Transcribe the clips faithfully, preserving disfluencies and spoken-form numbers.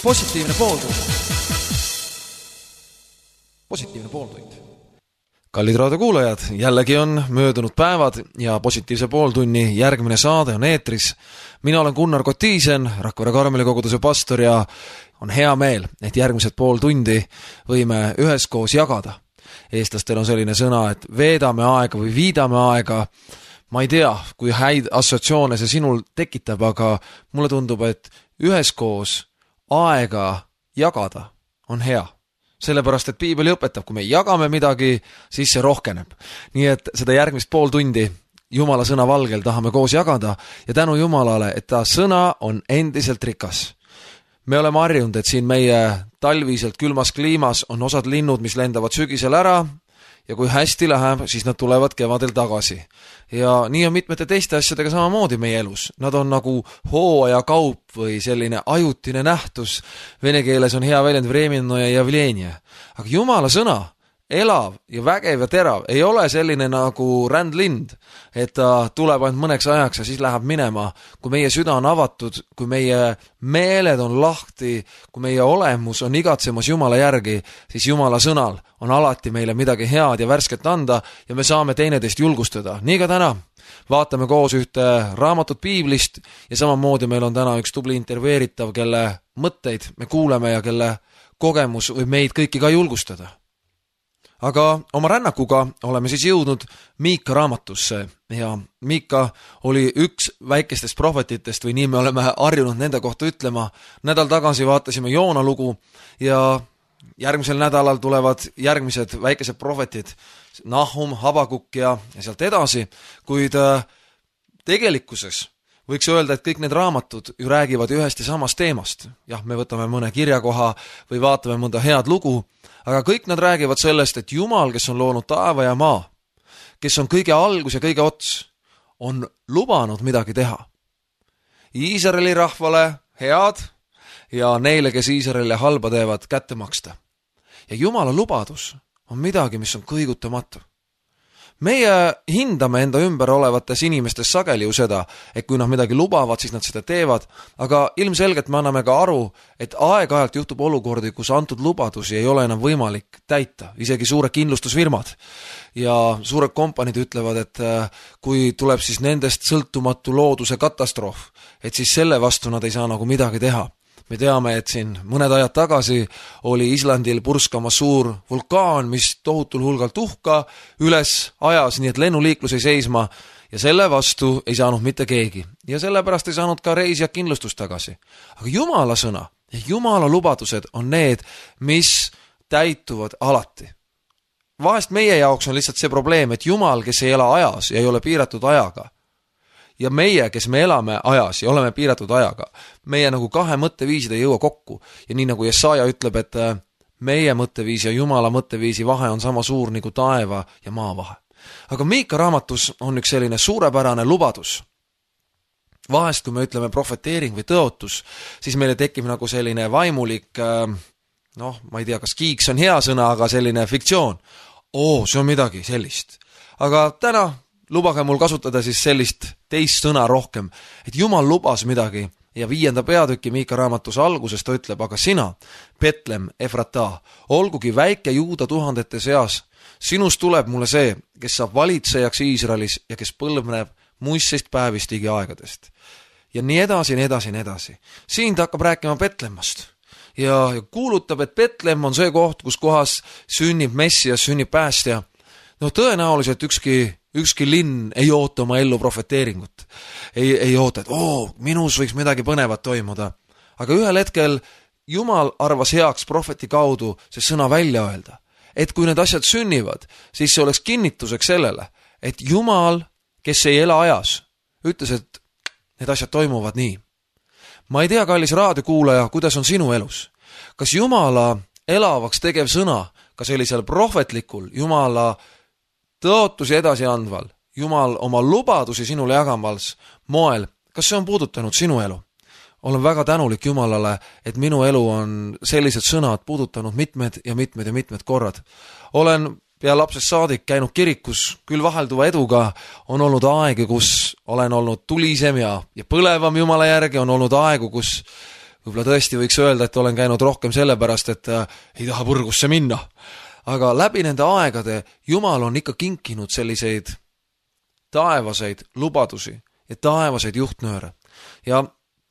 positiivne pooltund. Positiivne pooltund. Kallid raadiokuulajad, jällegi on möödunud päevad ja positiivse pooltunni järgmine saade on eetris. Mina olen Gunnar Kotiisen, Rakvere Karmeli koguduse pastor ja on hea meel, et järgmised pool tundi võime üheskoos jagada. Eestlastel on selline sõna, et veedame aega või viidame aega. Ma ei tea, kui häid assotsiatsioone see sinul tekitab, aga mulle tundub, et üheskoos aega jagada on hea. Sellepärast, et piibel õpetab, kui me jagame midagi, siis see rohkeneb. Nii et seda järgmist pool tundi Jumala sõna valgel tahame koos jagada ja tänu Jumalale, et ta sõna on endiselt rikas. Me oleme harjunud, et siin meie talviselt külmas kliimas on osad linnud, mis lendavad sügisel ära ja kui hästi läheb, siis nad tulevad kevadel tagasi. Ja nii on mitmete teiste asjadega samamoodi meie elus. Nad on nagu hooaja kaup või selline ajutine nähtus. Vene keeles on hea väljend vremennoja ja vlenje. Aga Jumala sõna, elav ja vägev ja terav, ei ole selline nagu rändlind, et ta tuleb ainult mõneks ajaks ja siis läheb minema. Kui meie süda on avatud, kui meie meeled on lahti, kui meie olemus on igatsemas Jumala järgi, siis Jumala sõnal on alati meile midagi head ja värsket anda ja me saame teineteist julgustada. Nii ka täna vaatame koos ühte raamatut piiblist ja samamoodi meil on täna üks tubli intervjueeritav, kelle mõtteid me kuuleme ja kelle kogemus võib meid kõiki ka julgustada. Aga oma rännakuga oleme siis jõudnud Miika raamatusse ja Miika oli üks väikestest prohvetitest või nii me oleme harjunud nende kohta ütlema. Nädal tagasi vaatasime Joona lugu ja järgmisel nädalal tulevad järgmised väikesed prohvetid Nahum, Habakuk ja, ja sealt edasi, kuid tegelikkuses võiks öelda, et kõik need raamatud ju räägivad ühest ja samast teemast. Jah, me võtame mõne kirjakoha või vaatame mõnda head lugu, aga kõik nad räägivad sellest, et Jumal, kes on loonud taeva ja maa, kes on kõige algus ja kõige ots, on lubanud midagi teha. Iisraeli rahvale head ja neile, kes Iisraelile halba teevad, kätte maksta. Ja Jumala lubadus on midagi, mis on kõigutamatu. Meie hindame enda ümber olevates inimestes sageli ju seda, et kui nad midagi lubavad, siis nad seda teevad, aga ilmselgelt me anname ka aru, et aeg-ajalt juhtub olukordi, kus antud lubadusi ei ole enam võimalik täita, isegi suured kindlustusfirmad. Ja suured kompaniid ütlevad, et kui tuleb siis nendest sõltumatu looduse katastroof, et siis selle vastu nad ei saa nagu midagi teha. Me teame, et siin mõned ajad tagasi oli Islandil purskamas suur vulkaan, mis tohutul hulgal tuhka üles ajas, nii et lennuliiklus ei seisma ja selle vastu ei saanud mitte keegi. Ja sellepärast ei saanud ka reisijad kindlustust tagasi. Aga Jumala sõna ja Jumala lubadused on need, mis täituvad alati. Vahest meie jaoks on lihtsalt see probleem, et Jumal, kes ei ela ajas ja ei ole piiratud ajaga, ja meie, kes me elame ajas ja oleme piiratud ajaga, meie nagu kahe mõtteviisid ei jõua kokku. Ja nii nagu Jesaja ütleb, et meie mõtteviisi ja Jumala mõtteviisi vahe on sama suur nagu taeva ja maa vahe. Aga Miika raamatus on üks selline suurepärane lubadus. Vahest, kui me ütleme profeteering või tõotus, siis meile tekib nagu selline vaimulik, noh, ma ei tea, kas kiiks on hea sõna, aga selline fiktsioon. Oo, see on midagi sellist. Aga täna lubage mul kasutada siis sellist teist sõna rohkem, et Jumal lubas midagi ja viienda peatüki Miika raamatus alguses ta ütleb, aga sina, Betlem, Efrata, olgugi väike Juuda tuhandete seas, sinust tuleb mulle see, kes saab valitsejaks Iisraelis ja kes põlvneb muistseist päevist ligi aegadest. Ja nii edasi, nii edasi, nii edasi. Siin ta hakkab rääkima Betlemmast ja kuulutab, et Betlem on see koht, kus kohas sünnib Messias, sünnib päästja. No tõenäoliselt ükski Ükski linn ei oota oma ellu profeteeringut. Ei, ei oota, et oo, minus võiks midagi põnevat toimuda. Aga ühel hetkel Jumal arvas heaks prohveti kaudu see sõna välja öelda. Et kui need asjad sünnivad, siis see oleks kinnituseks sellele, et Jumal, kes ei ela ajas, ütles, et need asjad toimuvad nii. Ma ei tea, kallis raadiokuulaja, kuidas on sinu elus. Kas Jumala elavaks tegev sõna, ka sellisel prohvetlikul Jumala tõotusi edasi andval, Jumal oma lubadusi sinule jagamals moel, kas see on puudutanud sinu elu? Olen väga tänulik Jumalale, et minu elu on sellised sõnad puudutanud mitmed ja mitmed ja mitmed korrad. Olen pea lapsest saadik käinud kirikus, küll vahelduva eduga, on olnud aegu, kus olen olnud tulisem ja, ja põlevam Jumala järgi, on olnud aegu, kus võib-olla tõesti võiks öelda, et olen käinud rohkem sellepärast, et ei taha põrgusse minna. Aga läbi nende aegade Jumal on ikka kinkinud selliseid taevaseid lubadusi ja taevaseid juhtnööre. Ja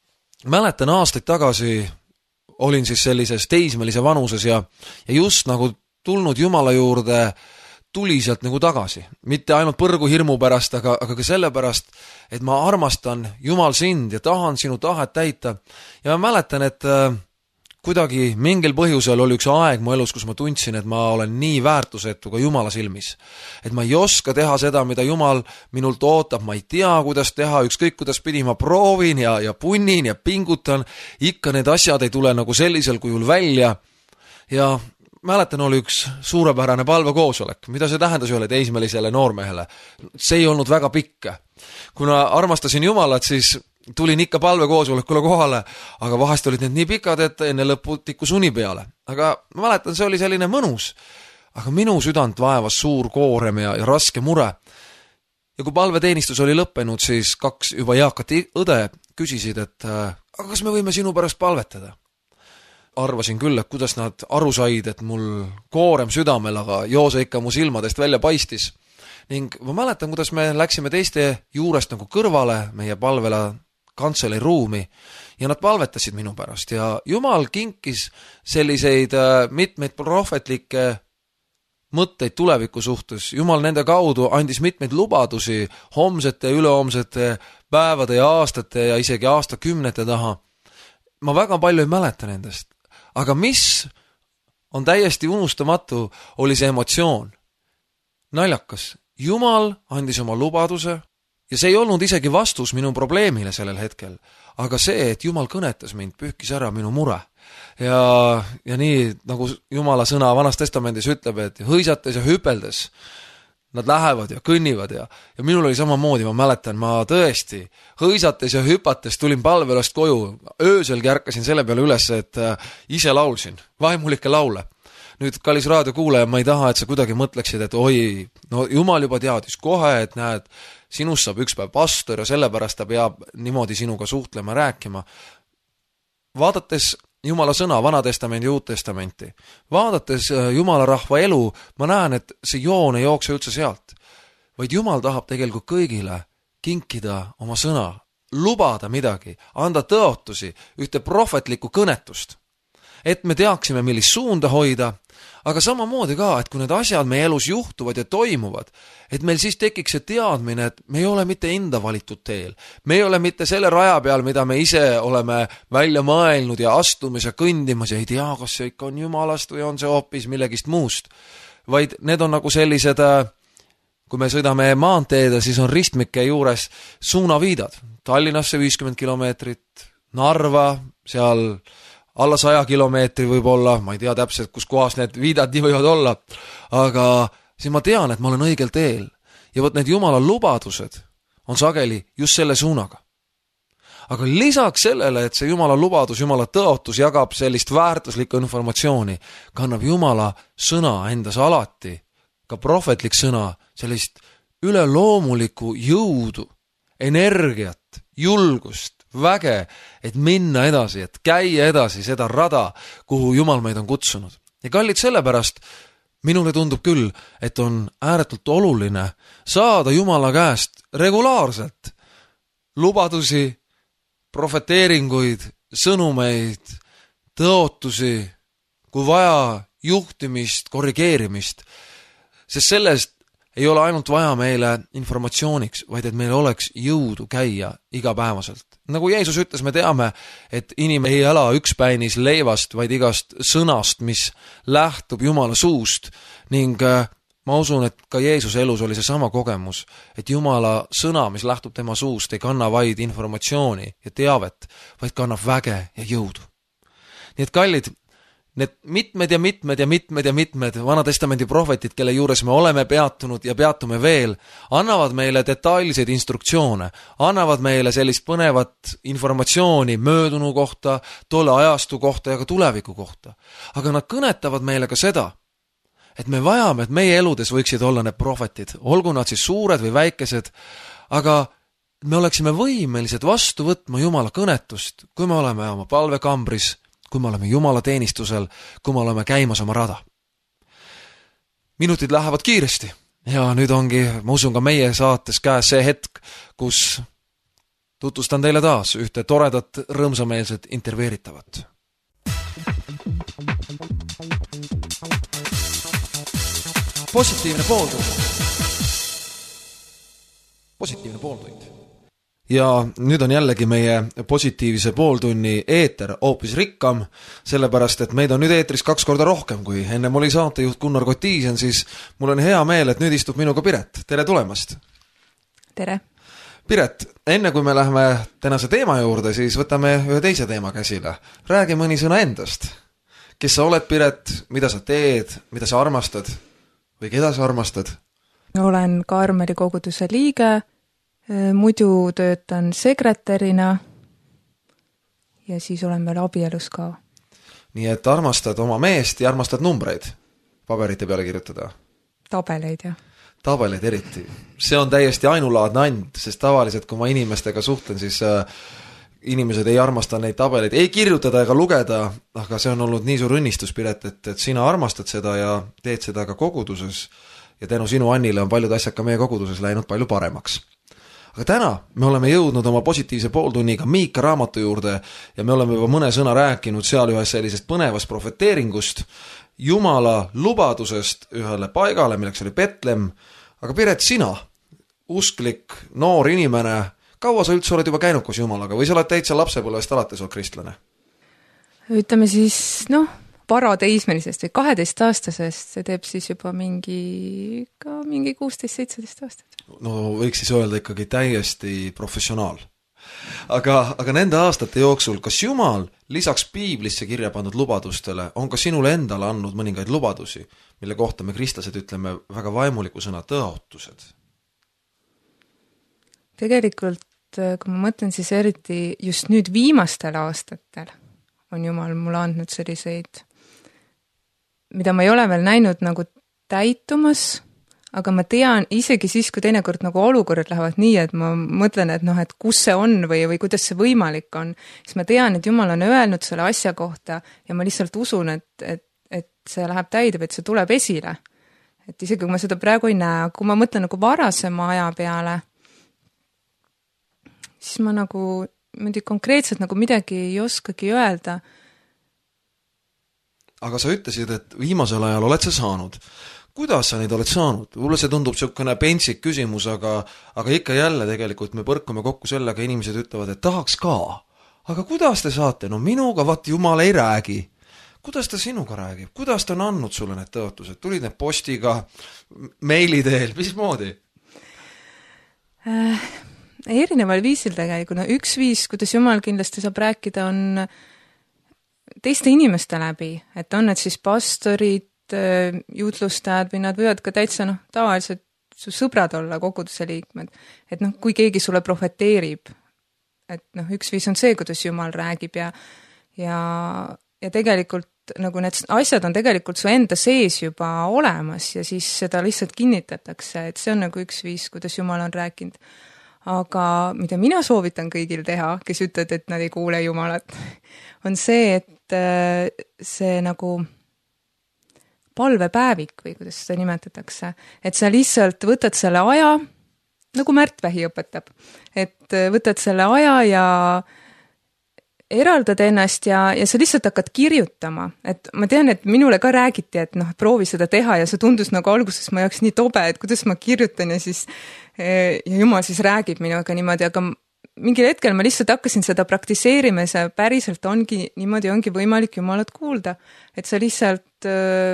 mäletan aastaid tagasi olin siis sellises teismelise vanuses ja, ja just nagu tulnud Jumala juurde tuliselt nagu tagasi. Mitte ainult põrgu hirmu pärast, aga, aga ka selle pärast, et ma armastan Jumal sind ja tahan sinu tahet täita. Ja ma mäletan, et äh, kuidagi mingil põhjusel oli üks aeg mu elus, kus ma tundsin, et ma olen nii väärtusetu ka Jumala silmis. Et ma ei oska teha seda, mida Jumal minult ootab, ma ei tea, kuidas teha, ükskõik kuidas pidi ma proovin ja, ja punnin ja pingutan, ikka need asjad ei tule nagu sellisel kujul välja. Ja mäletan, oli üks suurepärane palvekoosolek, mida see tähendas ühele teismelisele noormehele. See ei olnud väga pikk. Kuna armastasin Jumalat, siis tulin ikka palvekoosolekule kohale, aga vahest olid need nii pikad, et enne lõppu tikkus uni peale. Aga ma mäletan, see oli selline mõnus. Aga minu südant vaevas suur koorem ja, ja raske mure. Ja kui palveteenistus oli lõppenud, siis kaks juba eakat õde küsisid, et aga kas me võime sinu pärast palvetada? Arvasin küll, et kuidas nad aru said, et mul koorem südamel, aga joose ikka mu silmadest välja paistis. Ning ma mäletan, kuidas me läksime teiste juurest nagu kõrvale meie palvela kantseli ruumi ja nad palvetasid minu pärast ja Jumal kinkis selliseid mitmeid prohvetlikke mõtteid tuleviku suhtes. Jumal nende kaudu andis mitmeid lubadusi homsete, ülehomsete päevade ja aastate ja isegi aastakümnete taha. Ma väga palju ei mäleta nendest, aga mis on täiesti unustamatu, oli see emotsioon. Naljakas. Jumal andis oma lubaduse ja see ei olnud isegi vastus minu probleemile sellel hetkel, aga see, et Jumal kõnetas mind, pühkis ära minu mure. Ja, ja nii, nagu Jumala sõna Vanas Testamendis ütleb, et hõisates ja hüpeldes nad lähevad ja kõnnivad ja, ja minul oli samamoodi, ma mäletan, ma tõesti hõisates ja hüpates tulin palvelast koju, ööselgi ärkasin selle peale üles, et ise laulsin, vaimulikke laule. Nüüd, kallis raadiokuulaja, ma ei taha, et sa kuidagi mõtleksid, et oi, no Jumal juba teadis kohe, et näed, sinust saab üks päev pastor ja sellepärast ta peab niimoodi sinuga suhtlema, rääkima. Vaadates Jumala sõna, Vana Testamendi ja Uut Testamenti, vaadates Jumala rahva elu, ma näen, et see joon ei jookse üldse sealt. Vaid Jumal tahab tegelikult kõigile kinkida oma sõna, lubada midagi, anda tõotusi, ühte prohvetlikku kõnetust. Et me teaksime, millist suunda hoida, aga samamoodi ka, et kui need asjad meie elus juhtuvad ja toimuvad, et meil siis tekiks see teadmine, et me ei ole mitte enda valitud teel. Me ei ole mitte selle raja peal, mida me ise oleme välja mõelnud ja astumis ja kõndimas ja ei tea, kas see ikka on Jumalast või on see hoopis millegist muust. Vaid need on nagu sellised, kui me sõidame maanteede, siis on ristmike juures suunaviidad. Tallinnasse viiskümmend kilomeetrit, Narva, seal alla saja kilomeetri võib olla, ma ei tea täpselt, kus kohas need viidad nii võivad olla, aga siis ma tean, et ma olen õigel teel. Ja võt need Jumala lubadused on sageli just selle suunaga. Aga lisaks sellele, et see Jumala lubadus, Jumala tõotus jagab sellist väärtuslikku informatsiooni, kannab Jumala sõna endas alati, ka prohvetlik sõna, sellist üleloomulikku jõudu, energiat, julgust, väge, et minna edasi, et käia edasi seda rada, kuhu Jumal meid on kutsunud. Ja kallid sellepärast, minule tundub küll, et on ääretult oluline saada Jumala käest regulaarselt lubadusi, profeteeringuid, sõnumeid, tõotusi, kui vaja juhtimist, korrigeerimist, sest sellest ei ole ainult vaja meile informatsiooniks, vaid et meil oleks jõudu käia igapäevaselt. Nagu Jeesus ütles, me teame, et inimene ei ela ükspäinis leivast, vaid igast sõnast, mis lähtub Jumala suust. Ning ma usun, et ka Jeesuse elus oli see sama kogemus, et Jumala sõna, mis lähtub tema suust, ei kanna vaid informatsiooni ja teavet, vaid kannab väge ja jõudu. Nii et kallid, need mitmed ja mitmed ja mitmed ja mitmed Vana Testamendi prohvetid, kelle juures me oleme peatunud ja peatume veel, annavad meile detailseid instruktsioone, annavad meile sellist põnevat informatsiooni möödunu kohta, tolle ajastu kohta ja ka tuleviku kohta. Aga nad kõnetavad meile ka seda, et me vajame, et meie eludes võiksid olla need prohvetid, olgu nad siis suured või väikesed, aga me oleksime võimelised vastu võtma Jumala kõnetust, kui me oleme oma palvekambris, kui me oleme Jumala teenistusel, kui me oleme käimas oma rada. Minutid lähevad kiiresti ja nüüd ongi, ma usun ka meie saates käes see hetk, kus tutvustan teile taas ühte toredat, rõõmsameelset intervjueeritavat. Positiivne pooltund. Positiivne pooltund. Ja nüüd on jällegi meie positiivse pooltunni eeter hoopis rikkam, sellepärast, et meid on nüüd eetris kaks korda rohkem, kui ennem oli saatejuht Gunnar Kotiisen, siis mul on hea meel, et nüüd istub minuga Piret. Tere tulemast! Tere! Piret, enne kui me läheme tänase teema juurde, siis võtame ühe teise teema käsile. Räägi mõni sõna endast. Kes sa oled, Piret? Mida sa teed? Mida sa armastad? Või keda sa armastad? Olen Karmeli koguduse liige, muidu töötan sekretärina ja siis olen veel abielus ka. Nii et armastad oma meest ja armastad numbreid paberite peale kirjutada? Tabeleid, jah. Tabeleid eriti. See on täiesti ainulaadne and, sest tavaliselt, kui ma inimestega suhtlen, siis äh, inimesed ei armasta neid tabeleid, ei kirjutada ega lugeda, aga see on olnud nii suur õnnistus, Piret, et, et sina armastad seda ja teed seda ka koguduses ja tänu sinu Annile on paljud asjad ka meie koguduses läinud palju paremaks. Aga täna me oleme jõudnud oma positiivse pooltunniga Miika raamatu juurde ja me oleme juba mõne sõna rääkinud seal ühes sellisest põnevast profeteeringust, Jumala lubadusest ühele paigale, milleks oli Betlem. Aga Piret, sina, usklik, noor inimene, kaua sa üldse oled juba käinud koos Jumalaga või sa oled täitsa lapsepõlvest alates olnud kristlane? Ütleme siis, noh, varateismelisest või kaheteistaastasest, see teeb siis juba mingi, ka mingi kuusteist seitseteist aastat. No võiks siis öelda ikkagi täiesti professionaal. Aga, aga nende aastate jooksul, kas Jumal lisaks piiblisse kirja pandud lubadustele on ka sinule endale andnud mõningaid lubadusi, mille kohta me kristlased ütleme väga vaimuliku sõna tõotused? Tegelikult, kui ma mõtlen, siis eriti just nüüd viimastel aastatel on Jumal mulle andnud selliseid, mida ma ei ole veel näinud nagu täitumas, aga ma tean isegi siis, kui teinekord nagu olukorrad lähevad nii, et ma mõtlen, et noh, et kus see on või, või kuidas see võimalik on, siis ma tean, et Jumal on öelnud selle asja kohta ja ma lihtsalt usun, et, et, et see läheb täide või et see tuleb esile. Et isegi kui ma seda praegu ei näe, kui ma mõtlen nagu varasema aja peale, siis ma nagu mõndi konkreetselt nagu midagi ei oskagi öelda. Aga sa ütlesid, et viimasel ajal oled sa saanud. Kuidas sa neid oled saanud? Mulle see tundub selline pentsik küsimus, aga, aga ikka jälle tegelikult me põrkume kokku sellega, inimesed ütlevad, et tahaks ka. Aga kuidas te saate? No minuga vaat Jumal ei räägi. Kuidas ta sinuga räägib? Kuidas ta on andnud sulle need tõotused? Tulid need postiga, meili teel, mismoodi? Äh, erineval viisil tegelikult. No, üks viis, kuidas Jumal kindlasti saab rääkida, on teiste inimeste läbi. Et on need siis pastorid, jutlustajad või nad võivad ka täitsa noh, tavaliselt su sõbrad olla, koguduse liikmed. Et noh, kui keegi sulle profeteerib, et noh, üks viis on see, kuidas Jumal räägib ja, ja, ja tegelikult nagu need asjad on tegelikult su enda sees juba olemas ja siis seda lihtsalt kinnitatakse, et see on nagu üks viis, kuidas Jumal on rääkinud. Aga mida mina soovitan kõigil teha, kes ütlevad, et nad ei kuule Jumalat, on see, et see nagu palvepäevik või kuidas seda nimetatakse, et sa lihtsalt võtad selle aja, nagu Märt Vähi õpetab, et võtad selle aja ja eraldad ennast ja, ja sa lihtsalt hakkad kirjutama, et ma tean, et minule ka räägiti, et noh, proovi seda teha ja see tundus nagu alguses ma jaoks nii tobe, et kuidas ma kirjutan ja siis ja Jumal siis räägib minuga niimoodi, aga mingil hetkel ma lihtsalt hakkasin seda praktiseerima ja see päriselt ongi, niimoodi ongi võimalik Jumalat kuulda, et sa lihtsalt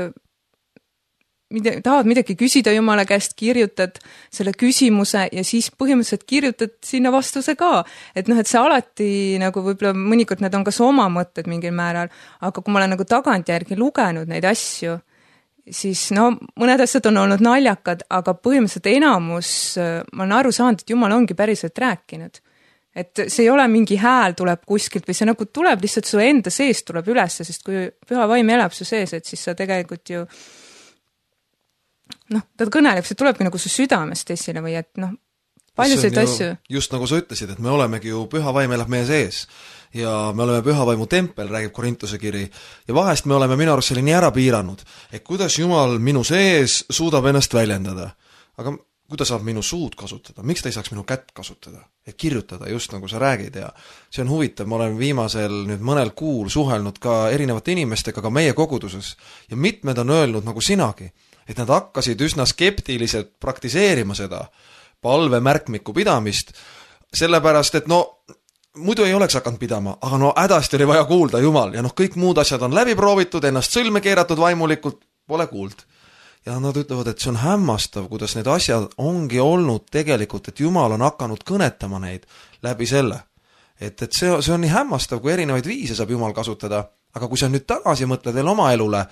mida, tahad midagi küsida Jumala käest, kirjutad selle küsimuse ja siis põhimõtteliselt kirjutad sinna vastuse ka. Et noh, et see alati nagu võib-olla mõnikord need on kas oma mõtted mingil määral, aga kui ma olen nagu tagantjärgi lugenud neid asju, siis no mõned asjad on olnud naljakad, aga põhimõtteliselt enamus ma olen aru saanud, et Jumal ongi päriselt rääkinud. Et see ei ole mingi hääl tuleb kuskilt või see nagu tuleb lihtsalt su enda sees tuleb üles, sest kui püha vaim elab su sees, et siis sa tegelikult ju noh, ta kõneleb, see tulebki nagu su südamest esile või et noh, paljusid asju. Just nagu sa ütlesid, et me olemegi ju püha vaim elab meie sees ja me oleme püha vaimu tempel, räägib Korintuse kiri, ja vahest me oleme minu arust selle nii ära piiranud, et kuidas Jumal minu sees suudab ennast väljendada. Aga kuidas saab minu suud kasutada, miks ta ei saaks minu kätt kasutada, et kirjutada, just nagu sa räägid, ja see on huvitav, ma olen viimasel nüüd mõnel kuul suhelnud ka erinevate inimestega ka meie koguduses ja mitmed on öelnud nagu sinagi, et nad hakkasid üsna skeptiliselt praktiseerima seda palvemärkmiku pidamist, sellepärast, et no muidu ei oleks hakanud pidama, aga no hädasti oli vaja kuulda Jumal ja noh, kõik muud asjad on läbi proovitud, ennast sõlme keeratud vaimulikult, pole kuuld. Ja nad ütlevad, et see on hämmastav, kuidas need asjad ongi olnud tegelikult, et Jumal on hakanud kõnetama neid läbi selle. Et, et see, see on nii hämmastav, kui erinevaid viise saab Jumal kasutada, aga kui sa nüüd tagasi mõtled veel oma elule,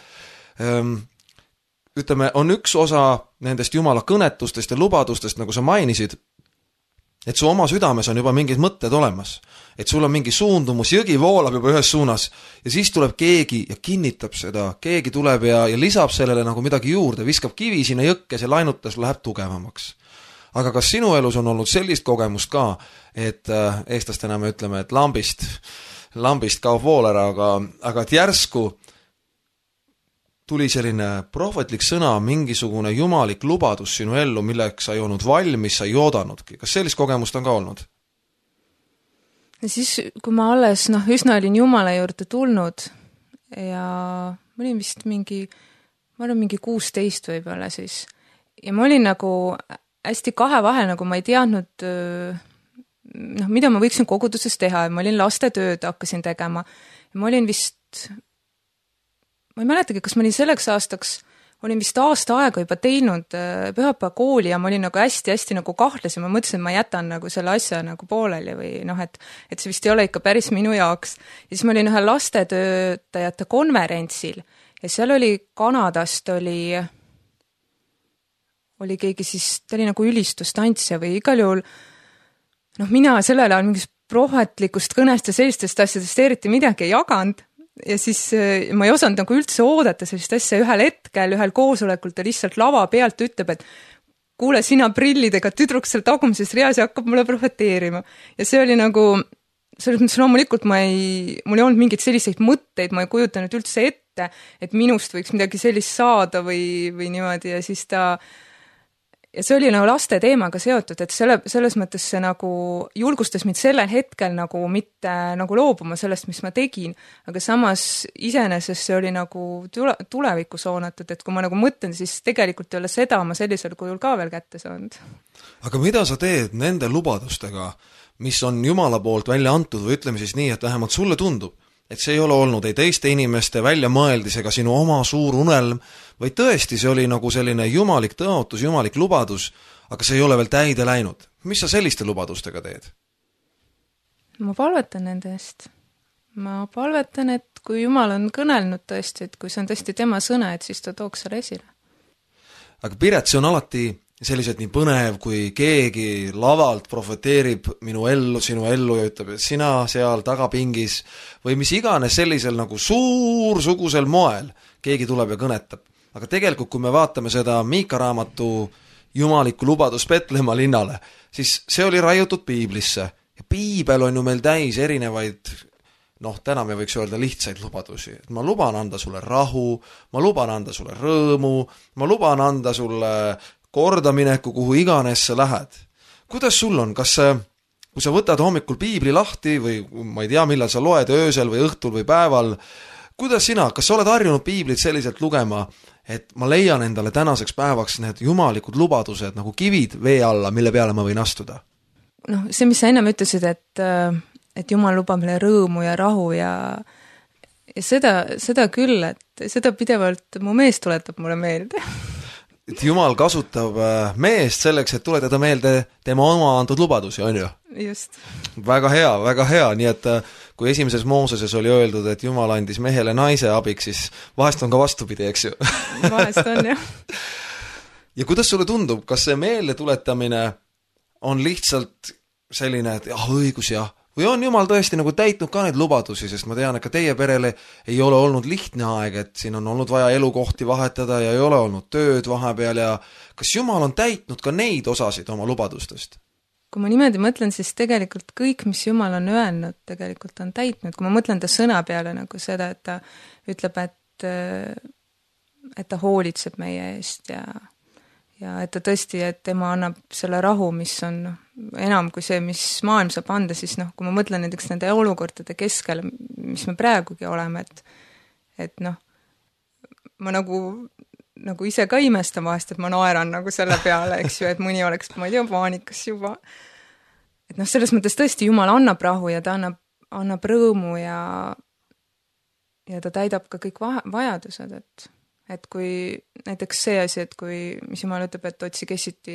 ütleme, on üks osa nendest Jumala kõnetustest ja lubadustest, nagu sa mainisid, et su oma südames on juba mingid mõtted olemas, et sul on mingi suundumus, jõgi voolab juba ühes suunas ja siis tuleb keegi ja kinnitab seda, keegi tuleb ja, ja lisab sellele nagu midagi juurde, viskab kivi sinna jõkke, see lainutus läheb tugevamaks. Aga kas sinu elus on olnud sellist kogemust ka, et äh, eestlastena me ütleme, et lambist, lambist kaob vool ära, aga, aga et järsku tuli selline prohvetlik sõna, mingisugune jumalik lubadus sinu ellu, milleks sa ei olnud valmis, sa ei oodanudki. Kas sellist kogemust on ka olnud? Ja siis, kui ma alles, noh, üsna olin Jumala juurde tulnud ja ma olin vist mingi, ma olen mingi kuusteist võib-olla siis. Ja ma olin nagu hästi kahe vahe, nagu ma ei teadnud, noh, mida ma võiksin koguduses teha. Ma olin lastetööd, hakkasin tegema. Ja ma olin vist... ma ei mäletagi, kas ma olin selleks aastaks, olin vist aasta aega juba teinud pühapäeva kooli ja ma olin nagu hästi-hästi nagu kahtlesin, ma mõtlesin, et ma jätan nagu selle asja nagu pooleli või noh, et, et see vist ei ole ikka päris minu jaoks. Ja siis ma olin ühe lastetöötajate konverentsil ja seal oli Kanadast oli, oli keegi siis, ta oli nagu ülistustantsija või igal juhul, noh, mina sellel ajal mingist prohvetlikust kõnest ja sellistest asjadest eriti midagi ei jaganud. Ja siis ma ei osanud nagu üldse oodata sellist asja ühel hetkel, ühel koosolekul ta lihtsalt lava pealt ütleb, et kuule sina prillidega tüdruk seal tagumises reas ja hakkab mulle profeteerima. Ja see oli nagu, selles mõttes loomulikult ma ei, mul ei olnud mingeid selliseid mõtteid, ma ei kujutanud üldse ette, et minust võiks midagi sellist saada või, või niimoodi ja siis ta ja see oli nagu laste teemaga seotud, et selle, selles mõttes see nagu julgustas mind sellel hetkel nagu mitte nagu loobuma sellest, mis ma tegin, aga samas iseenesest see oli nagu tule, tulevikku soonatud, et kui ma nagu mõtlen, siis tegelikult ei ole seda ma sellisel kujul ka veel kätte saanud. Aga mida sa teed nende lubadustega, mis on Jumala poolt välja antud või ütleme siis nii, et vähemalt sulle tundub, et see ei ole olnud ei teiste inimeste väljamõeldis ega sinu oma suur unelm, või tõesti see oli nagu selline jumalik tõotus, jumalik lubadus, aga see ei ole veel täide läinud. Mis sa selliste lubadustega teed? Ma palvetan nende eest. Ma palvetan, et kui Jumal on kõnelnud tõesti, et kui see on tõesti tema sõna, et siis ta tooks selle esile. Aga Piret, see on alati sellised nii põnev, kui keegi lavalt profeteerib minu ellu, sinu ellu ja ütleb, et sina seal tagapingis või mis iganes sellisel nagu suursugusel moel keegi tuleb ja kõnetab. Aga tegelikult, kui me vaatame seda Miika raamatu jumalikku lubadust Betleema linnale, siis see oli raiutud piiblisse ja piibel on ju meil täis erinevaid, noh, täna me võiks öelda lihtsaid lubadusi. Et ma luban anda sulle rahu, ma luban anda sulle rõõmu, ma luban anda sulle kordamineku, kuhu iganes sa lähed. Kuidas sul on? Kas kui sa võtad hommikul piibli lahti või ma ei tea, millal sa loed öösel või õhtul või päeval, kuidas sina, kas sa oled harjunud piiblit selliselt lugema, et ma leian endale tänaseks päevaks need jumalikud lubadused nagu kivid vee alla, mille peale ma võin astuda? Noh, see, mis sa ennem ütlesid, et, et Jumal lubab meile rõõmu ja rahu ja, ja seda, seda küll, et seda pidevalt mu mees tuletab mulle meelde. Et Jumal kasutab meest selleks, et tuletada meelde tema oma antud lubadusi, on ju? Just. Väga hea, väga hea, nii et kui esimeses Mooseses oli öeldud, et Jumal andis mehele naise abiks, siis vahest on ka vastupidi, eks ju? Vahest on, jah. Ja kuidas sulle tundub, kas see meelde tuletamine on lihtsalt selline, et jah, õigus jah, või on Jumal tõesti nagu täitnud ka neid lubadusi, sest ma tean, et ka teie perele ei ole olnud lihtne aeg, et siin on olnud vaja elukohti vahetada ja ei ole olnud tööd vahepeal ja kas Jumal on täitnud ka neid osasid oma lubadustest? kui ma niimoodi mõtlen, siis tegelikult kõik, mis Jumal on öelnud, tegelikult on täitnud. Kui ma mõtlen ta sõna peale nagu seda, et ta ütleb, et, et ta hoolitseb meie eest ja, ja et ta tõesti, et tema annab selle rahu, mis on enam kui see, mis maailm saab anda, siis noh, kui ma mõtlen näiteks nende olukordade keskele, mis me praegugi oleme, et, et noh, ma nagu nagu ise ka imestan vahest, et ma naeran nagu selle peale, eks ju, et mõni oleks, ma ei tea, paanikas juba. Et noh, selles mõttes tõesti Jumal annab rahu ja ta annab, annab rõõmu ja, ja ta täidab ka kõik va- vajadused, et, et kui näiteks see asi, et kui, mis Jumal ütleb, et otsige esiti,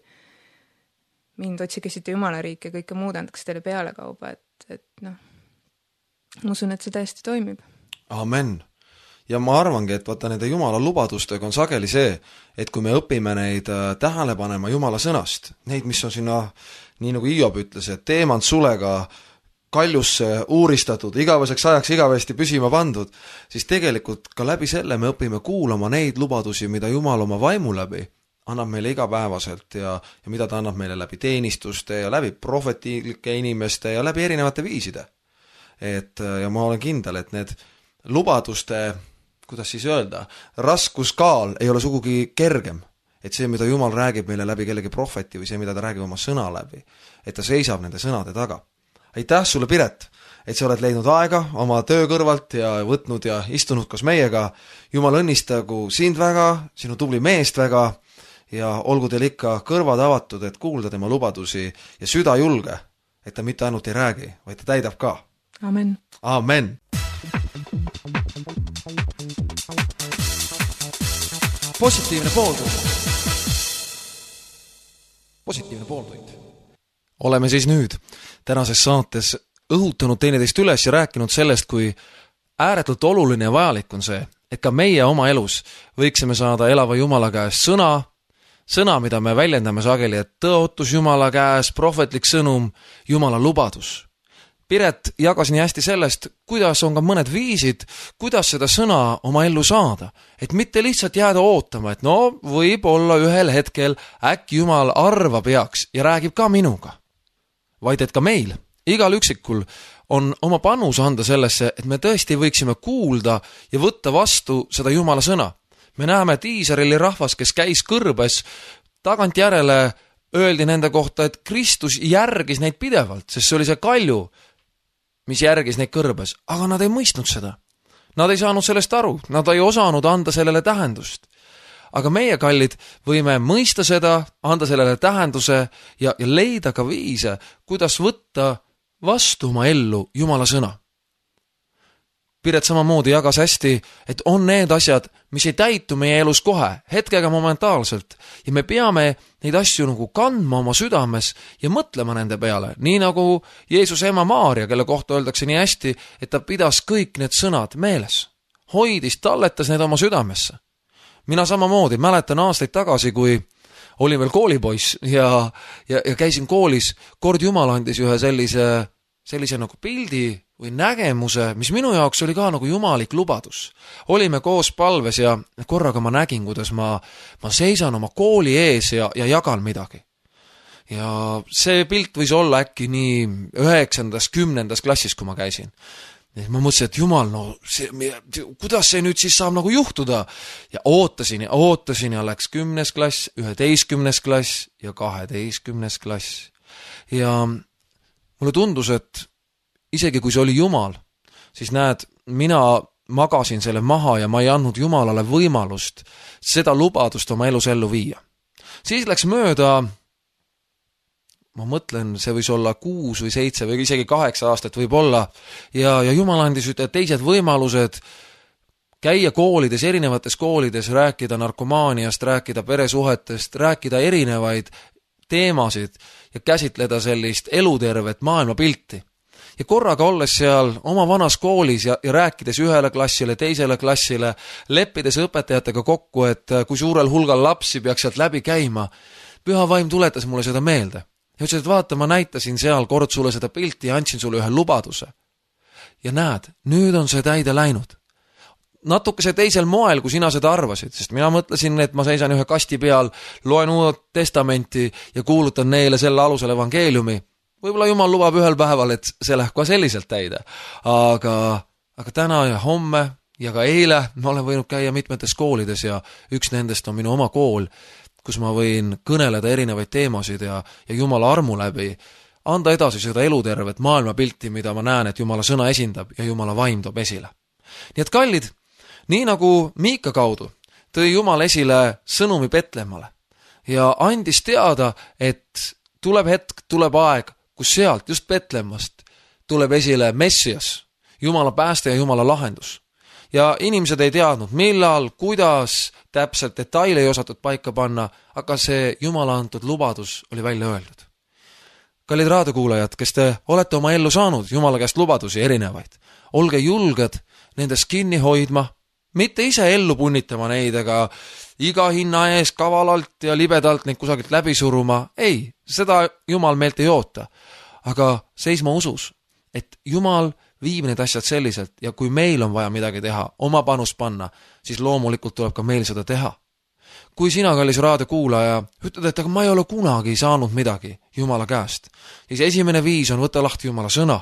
mind otsige esiti Jumala riik ja kõike muud andaks teile pealekauba, et, et noh, ma usun, et see täiesti toimib. Amen. Ja ma arvangi, et vaata nende Jumala lubadustega on sageli see, et kui me õpime neid tähele panema Jumala sõnast, neid, mis on sinna, nii nagu Hiob ütles, et teemant sulega kaljusse uuristatud, igaveseks ajaks igavesti püsima pandud, siis tegelikult ka läbi selle me õpime kuulama neid lubadusi, mida Jumal oma vaimu läbi annab meile igapäevaselt ja, ja mida ta annab meile läbi teenistuste ja läbi prohvetilike inimeste ja läbi erinevate viiside. Et, ja ma olen kindel, et need lubaduste kuidas siis öelda, raskuskaal ei ole sugugi kergem, et see, mida Jumal räägib meile läbi kellegi prohveti või see, mida ta räägib oma sõna läbi, et ta seisab nende sõnade taga. Aitäh sulle, Piret, et sa oled leidnud aega oma töö kõrvalt ja võtnud ja istunud koos meiega. Jumal õnnistagu sind väga, sinu tubli meest väga ja olgu teil ikka kõrvad avatud, et kuulda tema lubadusi ja süda julge, et ta mitte ainult ei räägi, vaid ta täidab ka. Amen. Amen. Positiivne pooltund. Positiivne pooltund. Oleme siis nüüd tänases saates õhutanud teineteist üles ja rääkinud sellest, kui ääretult oluline ja vajalik on see, et ka meie oma elus võiksime saada elava Jumala käest sõna, sõna, mida me väljendame sageli, et tõotus Jumala käes, prohvetlik sõnum, Jumala lubadus. Piret jagas nii hästi sellest, kuidas on ka mõned viisid, kuidas seda sõna oma ellu saada. Et mitte lihtsalt jääda ootama, et no võib-olla ühel hetkel äkki Jumal arva peaks ja räägib ka minuga. Vaid et ka meil, igal üksikul, on oma panus anda sellesse, et me tõesti võiksime kuulda ja võtta vastu seda Jumala sõna. Me näeme, et Iisraeli rahvas, kes käis kõrbes, tagantjärele öeldi nende kohta, et Kristus järgis neid pidevalt, sest see oli see kalju, mis järgis neid kõrbes, aga nad ei mõistnud seda. Nad ei saanud sellest aru, nad ei osanud anda sellele tähendust. Aga meie, kallid, võime mõista seda, anda sellele tähenduse ja, ja leida ka viise, kuidas võtta vastu oma ellu Jumala sõna. Piret samamoodi jagas hästi, et on need asjad, mis ei täitu meie elus kohe, hetkega momentaalselt, ja me peame neid asju nagu kandma oma südames ja mõtlema nende peale, nii nagu Jeesuse ema Maaria, kelle kohta öeldakse nii hästi, et ta pidas kõik need sõnad meeles, hoidis, talletas need oma südamesse. Mina samamoodi mäletan aastaid tagasi, kui olin veel koolipoiss ja, ja, ja käisin koolis, kord Jumal andis ühe sellise, sellise nagu pildi või nägemuse, mis minu jaoks oli ka nagu jumalik lubadus. Olime koos palves ja korraga ma nägin, kuidas ma, ma seisan oma kooli ees ja, ja jagan midagi. Ja see pilt võis olla äkki nii üheksandas, kümnendas klassis, kui ma käisin. Ma mõtlesin, et Jumal, no see, kuidas see nüüd siis saab nagu juhtuda? Ja ootasin ja ootasin ja läks kümnes klass, üheteistkümnes klass ja kaheteistkümnes klass. Ja mulle tundus, et isegi kui see oli Jumal, siis näed, mina magasin selle maha ja ma ei andnud Jumalale võimalust seda lubadust oma elus ellu viia. Siis läks mööda, ma mõtlen, see võis olla kuus või seitse või isegi kaheksa aastat võib olla, ja, ja Jumal andis teised võimalused käia koolides, erinevates koolides, rääkida narkomaaniast, rääkida peresuhetest, rääkida erinevaid teemasid ja käsitleda sellist elutervet maailmapilti. Ja korraga olles seal oma vanas koolis ja, ja rääkides ühele klassile, teisele klassile, leppides õpetajatega kokku, et kui suurel hulgal lapsi peaks sealt läbi käima, Püha Vaim tuletas mulle seda meelde. Ja ütles, et vaata, ma näitasin seal kord sulle seda pilti ja andsin sulle ühe lubaduse. Ja näed, nüüd on see täide läinud. natukese teisel moel, kui sina seda arvasid, sest mina mõtlesin, et ma seisan ühe kasti peal, loen Uut testamenti ja kuulutan neile selle alusel evangeeliumi. Võib-olla Jumal lubab ühel päeval, et see läheb ka selliselt täide. Aga, aga täna ja homme ja ka eile ma olen võinud käia mitmetes koolides ja üks nendest on minu oma kool, kus ma võin kõneleda erinevaid teemasid ja, ja Jumala armu läbi anda edasi seda elutervet maailmapilti, mida ma näen, et Jumala sõna esindab ja Jumala vaim toob esile. Nii et kallid, nii nagu Miika kaudu tõi Jumal esile sõnumi Betlemmale ja andis teada, et tuleb hetk, tuleb aeg, kus sealt just Betlemmast tuleb esile Messias, Jumala pääste ja Jumala lahendus. Ja inimesed ei teadnud, millal, kuidas, täpselt detaile ei osatud paika panna, aga see Jumala antud lubadus oli välja öeldud. Kallid raadiokuulajad, kes te olete oma ellu saanud Jumala käest lubadusi erinevaid, olge julged nendest kinni hoidma, mitte ise ellu punnitama neid, ega iga hinna ees kavalalt ja libedalt neid kusagilt läbi suruma. Ei, seda Jumal meilt ei oota. Aga seisma usus, et Jumal viib need asjad selliselt ja kui meil on vaja midagi teha, oma panus panna, siis loomulikult tuleb ka meil seda teha. Kui sina, kallis raadiokuulaja, ütled, et aga ma ei ole kunagi saanud midagi Jumala käest, siis esimene viis on võtta lahti Jumala sõna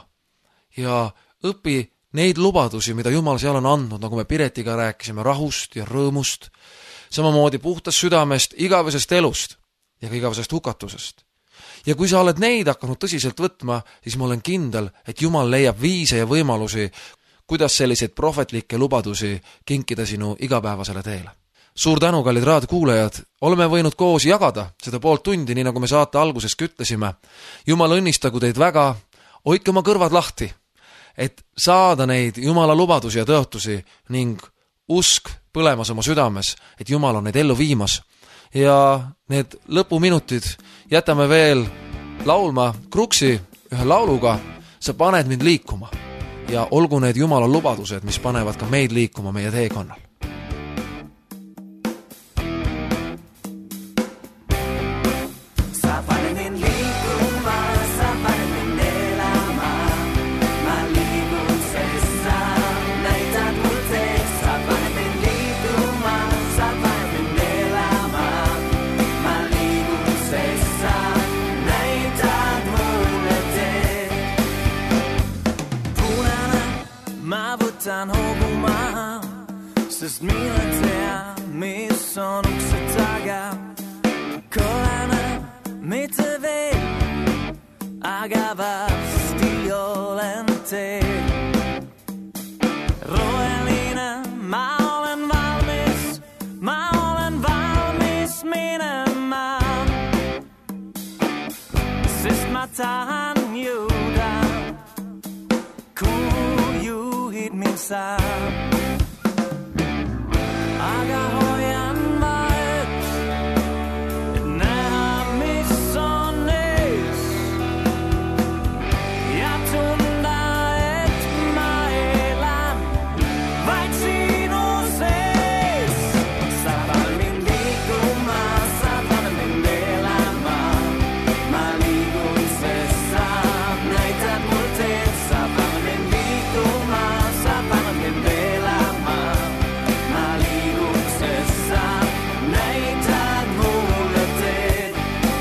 ja õpi neid lubadusi, mida Jumal seal on andnud, nagu me Piretiga rääkisime, rahust ja rõõmust, samamoodi puhtast südamest, igavesest elust ja ka igavesest hukatusest. Ja kui sa oled neid hakanud tõsiselt võtma, siis ma olen kindel, et Jumal leiab viise ja võimalusi, kuidas selliseid prohvetlikke lubadusi kinkida sinu igapäevasele teele. Suur tänu, kallid raadiokuulajad, oleme võinud koos jagada seda poolt tundi, nii nagu me saate alguses kütlesime. Jumal õnnistagu teid väga, hoidke oma kõrvad lahti, et saada neid Jumala lubadusi ja tõotusi ning usk põlemas oma südames, et Jumal on neid ellu viimas. Ja need lõpuminutid jätame veel laulma Kruksi ühe lauluga, sa paned mind liikuma ja olgu need Jumala lubadused, mis panevad ka meid liikuma meie teekonnal. Sest mina tea, mis on ukse taga. Kolana mitte veel, aga varsti olen teel. Roheline, ma olen valmis, ma olen valmis minema. Sest ma tahan jõuda, kuhu juhid mind saab. Aga hoian vahet, et näha, mis on ees ja tunda, et ma elan vaid sinu sees. Sa paned mind liikuma, sa paned mind elama, ma liigun, sest sa näitad mul teed. Sa paned mind liikuma, sa paned mind elama, ma liigun, sa näitad mulle teed.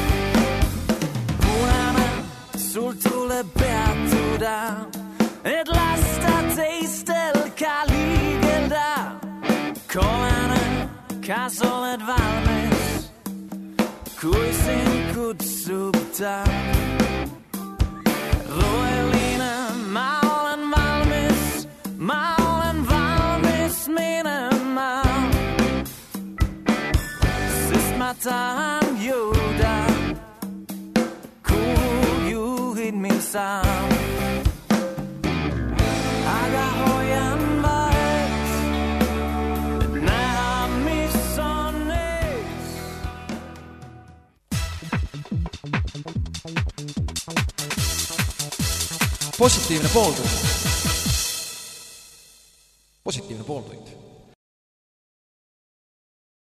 Punane, sul tuleb peatuda, et lasta teistel ka liigelda. Kolane, kas oled valmis, kui sind kutsub ta? Roheline, ma olen valmis, ma olen valmis minema. Ma tahan jõuda, kuhu juhid mind saab. Aga hoian vahet, et näha, mis on ees. Positiivne pooltund. Positiivne pooltund.